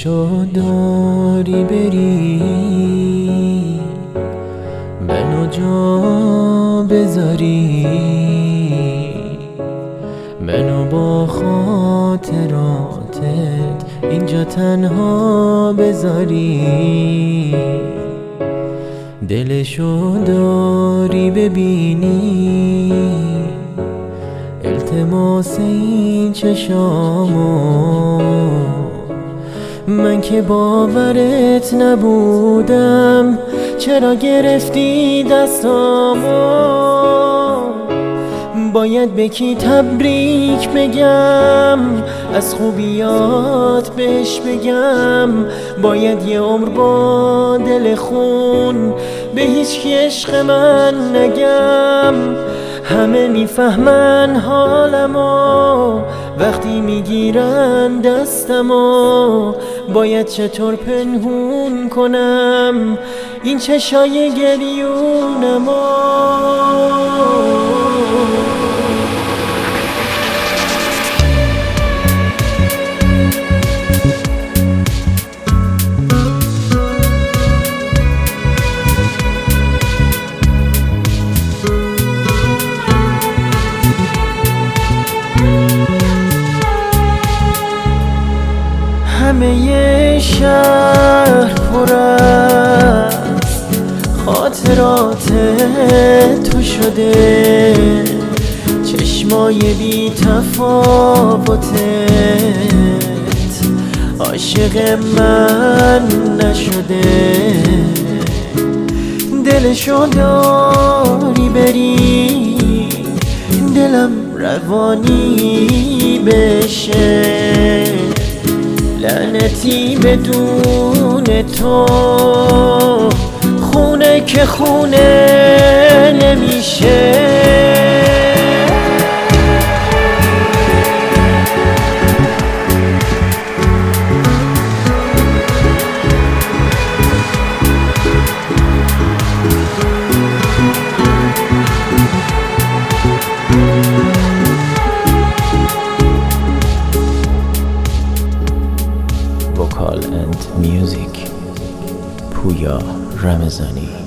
دلشو داری بری منو جا بذاری، منو با خاطراتت اینجا تنها بذاری. دلشو داری ببینی التماس این چشامو، من که باورت نبودم چرا گرفتی دستامو. باید به کی تبریک بگم، از خوبیات بهش بگم، باید یه عمر با دل خون به هیچ کی عشق من نگم. همه میفهمن حالمو وقتی میگیرن دستمو، باید چطور پنهون کنم این چشای گریونمو. همه شهر پر از خاطرات تو شده، چشمای بی تفاوتت عاشق من نشده. دلشو داری بری دلم روانی بشه، لعنتی بدون تو خونه که خونه نمیشه. Vocal and music Puya Ramazani.